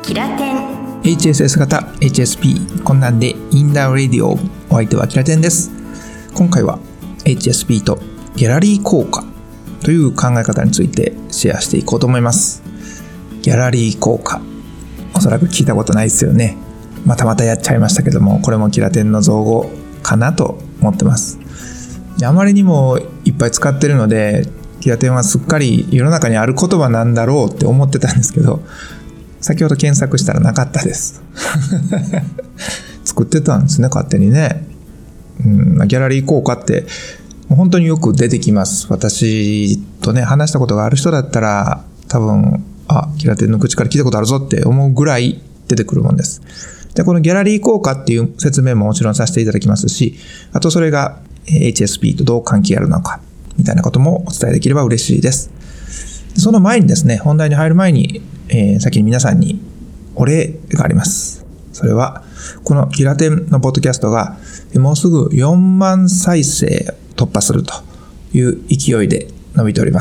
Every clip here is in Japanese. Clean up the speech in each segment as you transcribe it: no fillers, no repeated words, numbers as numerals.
キラテン HSS 型 HSP こんなんでインダーレディオ、お相手はキラテンです。今回は HSP とギャラリー効果という考え方についてシェアしていこうと思います。ギャラリー効果、おそらく聞いたことないですよね。またやっちゃいましたけども、これもキラテンの造語かなと思ってます。あまりにもいっぱい使ってるので、キラテンはすっかり世の中にある言葉なんだろうって思ってたんですけど、先ほど検索したらなかったです作ってたんですね、勝手にね。ギャラリー効果って本当によく出てきます。私とね話したことがある人だったら多分キラテンの口から聞いたことあるぞって思うぐらい出てくるもんです。で、このギャラリー効果っていう説明ももちろんさせていただきますし、あとそれが HSP とどう関係あるのかみたいなこともお伝えできれば嬉しいです。その前にですね、本題に入る前に、先に皆さんにお礼があります。それはこのキラテンのポッドキャストがもうすぐ4万再生突破するという勢いで伸びております。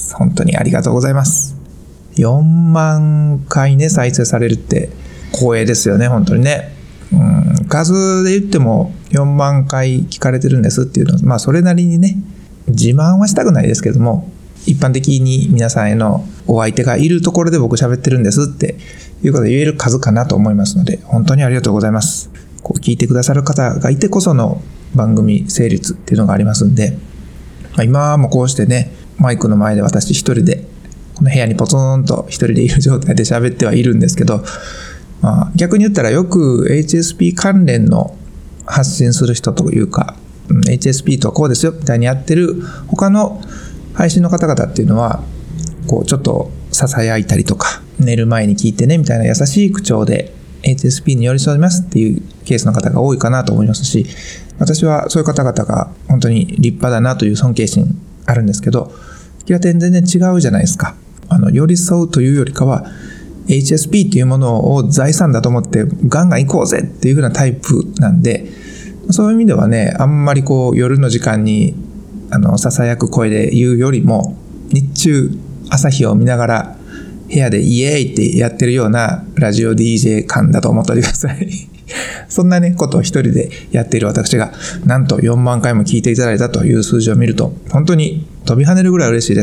本当にありがとうございます。4万回ね再生されるって光栄ですよね、本当にね。数で言っても4万回聞かれてるんですっていうのは、それなりにね、自慢はしたくないですけども、一般的に皆さんへのお相手がいるところで僕喋ってるんですっていうことを言える数かなと思いますので、本当にありがとうございます。聞いてくださる方がいてこその番組成立っていうのがありますんで、今もこうしてね、マイクの前で私一人でこの部屋にポツンと一人でいる状態で喋ってはいるんですけど、逆に言ったらよく HSP 関連の発信する人というか、HSP とはこうですよみたいにやってる他の配信の方々っていうのはちょっと囁いたりとか、寝る前に聞いてねみたいな優しい口調で HSP に寄り添いますっていうケースの方が多いかなと思いますし、私はそういう方々が本当に立派だなという尊敬心あるんですけど、キラテン全然違うじゃないですか。寄り添うというよりかは HSP っていうものを財産だと思ってガンガン行こうぜっていう風なタイプなんで、そういう意味ではね、あんまり夜の時間に囁く声で言うよりも、日中朝日を見ながら部屋でイエーイってやってるようなラジオ DJ 感だと思っておいてくださいそんなねことを一人でやっている私がなんと4万回も聞いていただいたという数字を見ると、本当に飛び跳ねるぐらい嬉しいです。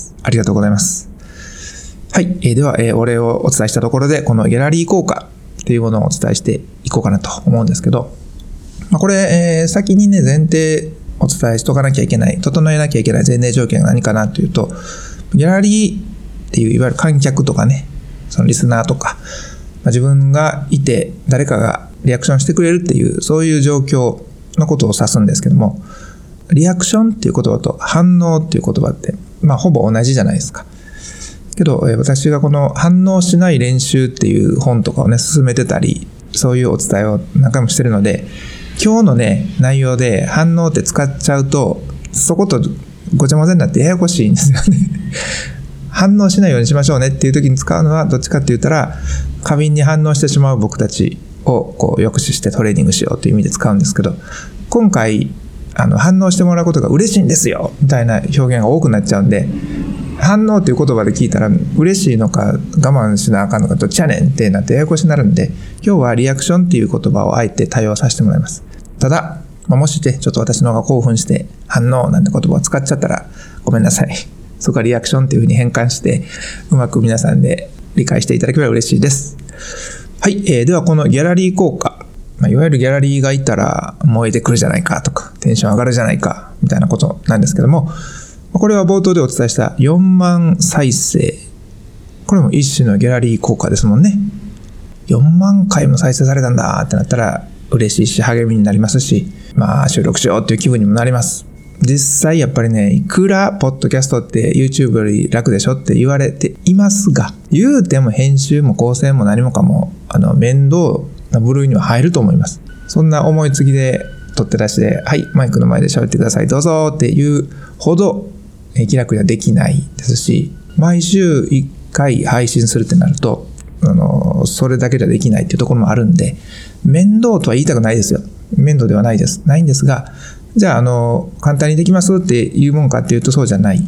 ありがとうございます。はい、では、お礼をお伝えしたところで、このギャラリー効果っていうものをお伝えしていこうかなと思うんですけど、これ、先にね前提お伝えしとかなきゃいけない、整えなきゃいけない前提条件が何かなというと、ギャラリーっていういわゆる観客とかね、そのリスナーとか、自分がいて誰かがリアクションしてくれるっていうそういう状況のことを指すんですけども、リアクションっていう言葉と反応っていう言葉ってほぼ同じじゃないですか。けど私がこの反応しない練習っていう本とかをね進めてたり、そういうお伝えを何回もしてるので、今日のね内容で反応って使っちゃうとそことごちゃ混ぜになってややこしいんですよね反応しないようにしましょうねっていう時に使うのはどっちかって言ったら、過敏に反応してしまう僕たちを抑止してトレーニングしようという意味で使うんですけど、今回反応してもらうことが嬉しいんですよみたいな表現が多くなっちゃうんで、反応という言葉で聞いたら嬉しいのか我慢しなあかんのかどっちやねんってなってややこしになるんで、今日はリアクションっていう言葉をあえて多用させてもらいます。ただ、もしちょっと私の方が興奮して反応なんて言葉を使っちゃったらごめんなさい。そこはリアクションっていう風に変換してうまく皆さんで理解していただければ嬉しいです。はい、ではこのギャラリー効果、いわゆるギャラリーがいたら燃えてくるじゃないかとかテンション上がるじゃないかみたいなことなんですけども、これは冒頭でお伝えした4万再生、これも一種のギャラリー効果ですもんね。4万回も再生されたんだってなったら嬉しいし励みになりますし、収録しようっていう気分にもなります。実際やっぱりね、いくらポッドキャストって YouTube より楽でしょって言われていますが、言うても編集も構成も何もかも面倒な部類には入ると思います。そんな思いつきで取って出しで、はい、マイクの前で喋ってくださいどうぞっていうほど気楽にはできないですし、毎週1回配信するってなるとそれだけではできないっていうところもあるんで、面倒とは言いたくないですよ。面倒ではないんですが、じゃあ簡単にできますっていうもんかっていうとそうじゃない。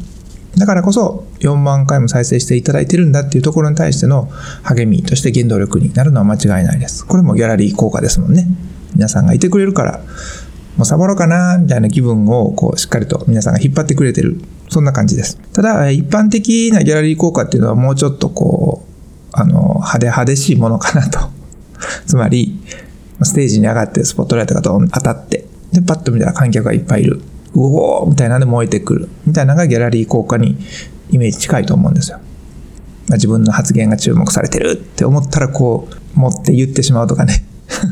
だからこそ4万回も再生していただいてるんだっていうところに対しての励みとして原動力になるのは間違いないです。これもギャラリー効果ですもんね。皆さんがいてくれるから、もうサボろうかなみたいな気分をこうしっかりと皆さんが引っ張ってくれてる、そんな感じです。ただ一般的なギャラリー効果っていうのはもうちょっとこう派手しいものかなと。つまりステージに上がってスポットライトがドン当たって、でパッと見たら観客がいっぱいいる、うおーみたいなので燃えてくるみたいなのがギャラリー効果にイメージ近いと思うんですよ。自分の発言が注目されてるって思ったらこう持って言ってしまうとかね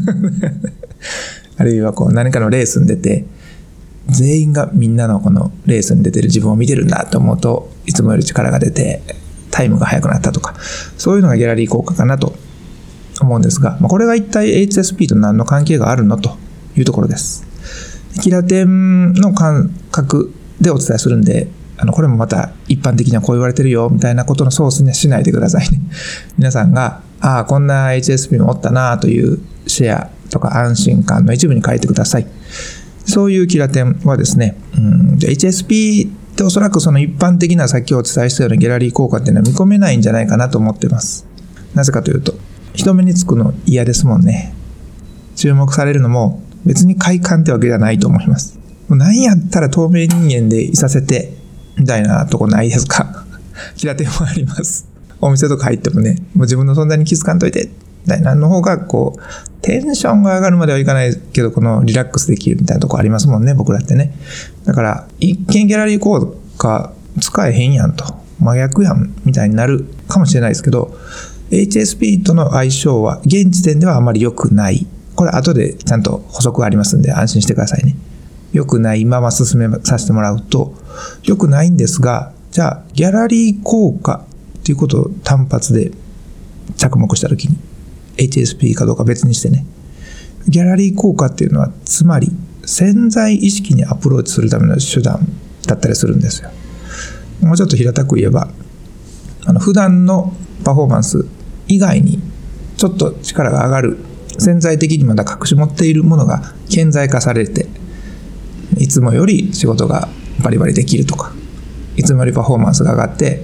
あるいはこう何かのレースに出て全員がみんなのこのレースに出てる自分を見てるんだと思うと、いつもより力が出てタイムが速くなったとか、そういうのがギャラリー効果かなと思うんですが、これが一体 HSP と何の関係があるのというところです。キラテンの感覚でお伝えするんで、これもまた一般的にはこう言われてるよみたいなことのソースにはしないでくださいね。皆さんがこんな HSP もおったなというシェアとか安心感の一部に書いてください。そういうキラテンはですね、HSP っておそらくその一般的なさっきお伝えしたようなギャラリー効果っていうのは見込めないんじゃないかなと思ってます。なぜかというと、人目につくの嫌ですもんね。注目されるのも別に快感ってわけじゃないと思います。何やったら透明人間でいさせてみたいなとこないですか？キラテンもあります。お店とか入ってもね、もう自分の存在に気づかんといてみたいなの方がこうテンションが上がるまではいかないけど、このリラックスできるみたいなとこありますもんね、僕らってね。だから一見ギャラリー効果使えへんやんと、真逆やんみたいになるかもしれないですけど、HSP との相性は現時点ではあまり良くない。これ後でちゃんと補足がありますんで安心してくださいね。良くないまま進めさせてもらうと、良くないんですが、じゃあギャラリー効果っていうことを単発で着目したときに、HSP かどうか別にしてね、ギャラリー効果っていうのはつまり潜在意識にアプローチするための手段だったりするんですよ。もうちょっと平たく言えば、普段のパフォーマンス以外にちょっと力が上がる、潜在的にまだ隠し持っているものが顕在化されて、いつもより仕事がバリバリできるとか、いつもよりパフォーマンスが上がって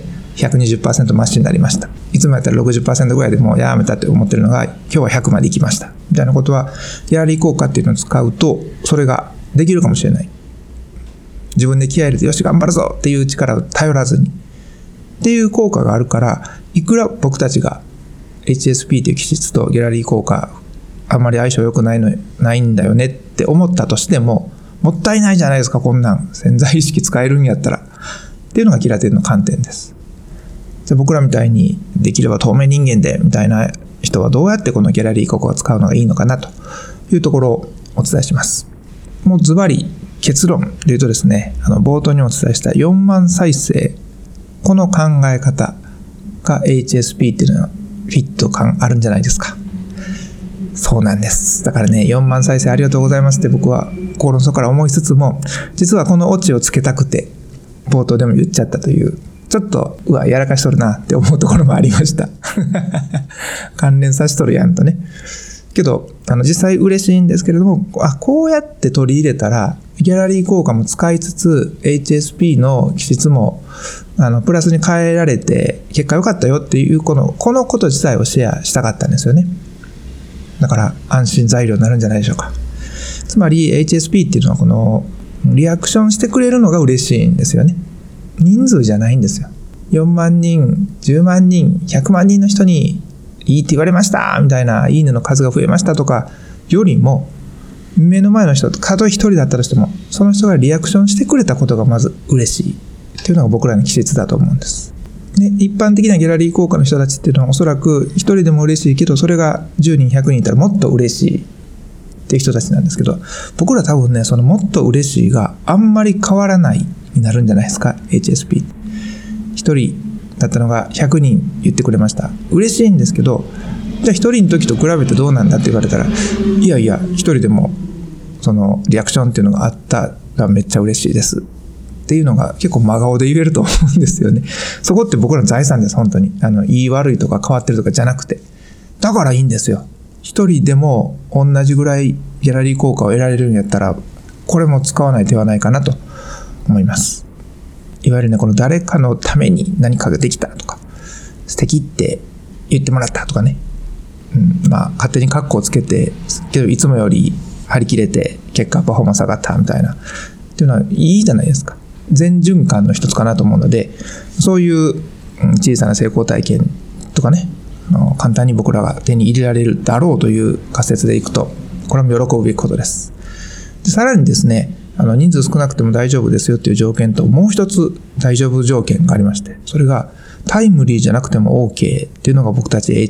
120% マシになりました、いつもやったら 60% ぐらいでもうやめたって思ってるのが今日は100まで行きましたみたいなことは、ギャラリー効果っていうのを使うとそれができるかもしれない。自分で気合い入れてよし頑張るぞっていう力を頼らずにっていう効果があるから、いくら僕たちが HSP という気質とギャラリー効果あんまり相性良くないんだよねって思ったとしても、もったいないじゃないですか、こんなん潜在意識使えるんやったらっていうのがキラテンの観点です。で、僕らみたいにできれば透明人間でみたいな人はどうやってこのギャラリー効果を使うのがいいのかなというところをお伝えします。もうズバリ結論で言うとですね、冒頭にお伝えした4万再生、この考え方が HSP っていうのはフィット感あるんじゃないですか。そうなんです。だからね、4万再生ありがとうございますって僕は心の底から思いつつも、実はこのオチをつけたくて冒頭でも言っちゃったという、ちょっとやらかしとるなって思うところもありました関連さしとるやんとね。けど実際嬉しいんですけれども、こうやって取り入れたらギャラリー効果も使いつつ HSP の気質もプラスに変えられて結果良かったよっていうこのこと自体をシェアしたかったんですよね。だから安心材料になるんじゃないでしょうか。つまり HSP っていうのはこのリアクションしてくれるのが嬉しいんですよね。人数じゃないんですよ。4万人、10万人、100万人の人にいいって言われましたみたいな、いいねの数が増えましたとかよりも、目の前の人、たとえ一人だったとしてもその人がリアクションしてくれたことがまず嬉しいっていうのが僕らの気質だと思うんです。で、一般的なギャラリー効果の人たちっていうのはおそらく一人でも嬉しいけど、それが10人100人いたらもっと嬉しいっていう人たちなんですけど、僕ら多分ね、そのもっと嬉しいがあんまり変わらないになるんじゃないですか。 HSP 一人だったのが100人言ってくれました。嬉しいんですけど、じゃあ一人の時と比べてどうなんだって言われたら、いやいや一人でもそのリアクションっていうのがあったらめっちゃ嬉しいですっていうのが結構真顔で言えると思うんですよね。そこって僕らの財産です。本当にいい悪いとか変わってるとかじゃなくて、だからいいんですよ。一人でも同じぐらいギャラリー効果を得られるんやったら、これも使わない手はないかなと思います。 いわゆるね、この誰かのために何かができたとか、素敵って言ってもらったとかね、勝手にカッコをつけて、けどいつもより張り切れて結果パフォーマンス上がったみたいなっていうのはいいじゃないですか。全循環の一つかなと思うので、そういう小さな成功体験とかね、簡単に僕らが手に入れられるだろうという仮説でいくと、これも喜ぶべきことです。でさらにですね、人数少なくても大丈夫ですよっていう条件と、もう一つ大丈夫条件がありまして、それがタイムリーじゃなくても OK っていうのが僕たち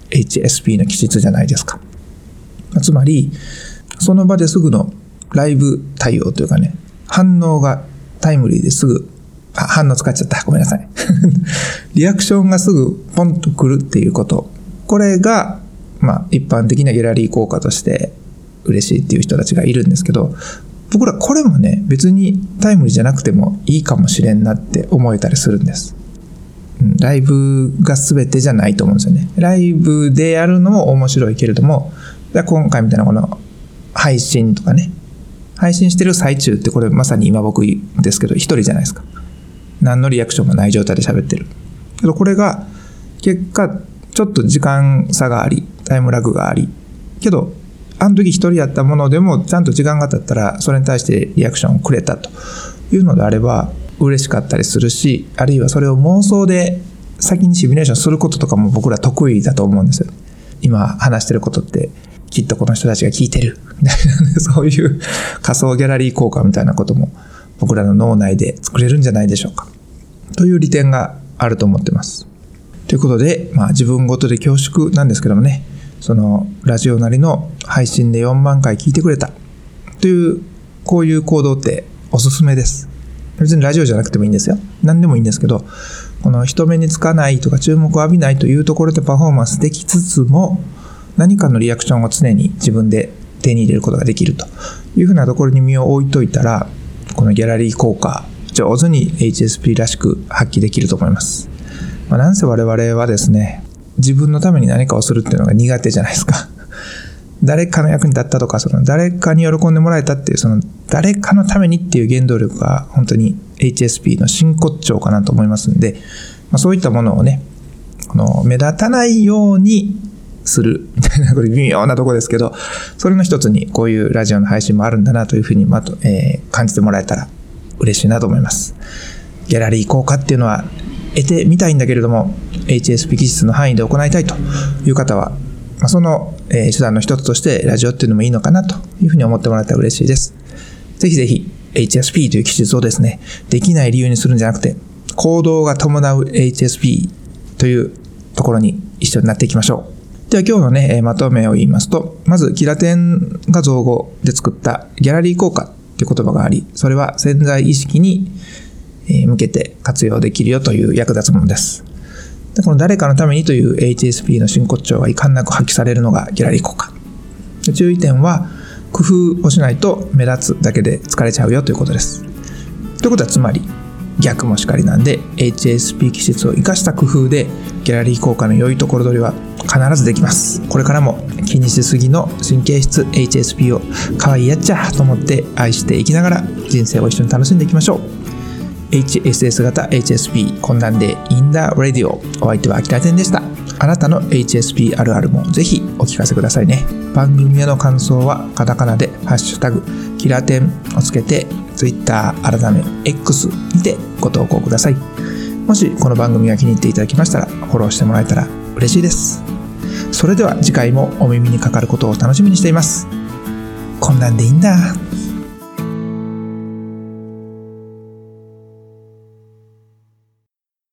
HSP の気質じゃないですか。つまりその場ですぐのライブ対応というかね、反応がタイムリーですぐ、反応使っちゃった。ごめんなさい。リアクションがすぐポンと来るっていうこと。これが、一般的なギャラリー効果として嬉しいっていう人たちがいるんですけど、僕らこれもね、別にタイムリーじゃなくてもいいかもしれんなって思えたりするんです。ライブが全てじゃないと思うんですよね。ライブでやるのも面白いけれども、今回みたいなこの配信とかね、配信してる最中ってこれまさに今僕ですけど一人じゃないですか。何のリアクションもない状態で喋ってるけど、これが結果ちょっと時間差があり、タイムラグがあり、けどあの時一人やったものでもちゃんと時間が経ったらそれに対してリアクションをくれたというのであれば嬉しかったりするし、あるいはそれを妄想で先にシミュレーションすることとかも僕ら得意だと思うんですよ。今話してることってきっとこの人たちが聞いてるみたいな、そういう仮想ギャラリー効果みたいなことも僕らの脳内で作れるんじゃないでしょうかという利点があると思ってます。ということで、自分ごとで恐縮なんですけどもね、そのラジオなりの配信で4万回聞いてくれたというこういう行動っておすすめです。別にラジオじゃなくてもいいんですよ。何でもいいんですけど、この人目につかないとか注目を浴びないというところでパフォーマンスできつつも、何かのリアクションを常に自分で手に入れることができるというふうなところに身を置いといたら、このギャラリー効果上手に HSP らしく発揮できると思います。なんせ我々はですね、自分のために何かをするっていうのが苦手じゃないですか。誰かの役に立ったとか、その誰かに喜んでもらえたっていう、その誰かのためにっていう原動力が本当に HSP の真骨頂かなと思いますんで、そういったものをね、目立たないようにするみたいな、これ微妙なとこですけど、それの一つにこういうラジオの配信もあるんだなというふうに感じてもらえたら嬉しいなと思います。ギャラリー効果っていうのは得てみたいんだけれども、HSP 気質の範囲で行いたいという方は、その手段の一つとしてラジオっていうのもいいのかなというふうに思ってもらえたら嬉しいです。ぜひぜひ HSP という気質をですね、できない理由にするんじゃなくて、行動が伴う HSP というところに一緒になっていきましょう。では今日のね、まとめを言いますと、まずキラテンが造語で作ったギャラリー効果という言葉があり、それは潜在意識に向けて活用できるよという役立つものです。でこの誰かのためにという HSP の真骨頂が遺憾なく発揮されるのがギャラリー効果。で注意点は、工夫をしないと目立つだけで疲れちゃうよということです。ということはつまり逆もしかりなんで、 HSP 気質を生かした工夫でギャラリー効果の良いところ取りは必ずできます。これからも気にしすぎの神経質 HSP を可愛いやっちゃと思って愛していきながら人生を一緒に楽しんでいきましょう。HSS 型 HSP 懇談でインダーラディオ、お相手はキラテンでした。あなたの HSP あるあるもぜひお聞かせくださいね。番組への感想はカタカナでハッシュタグキラテンをつけて Twitter 改め X にてご投稿ください。もしこの番組が気に入っていただきましたらフォローしてもらえたら嬉しいです。それでは次回もお耳にかかることを楽しみにしています。こんなんでいいんだ。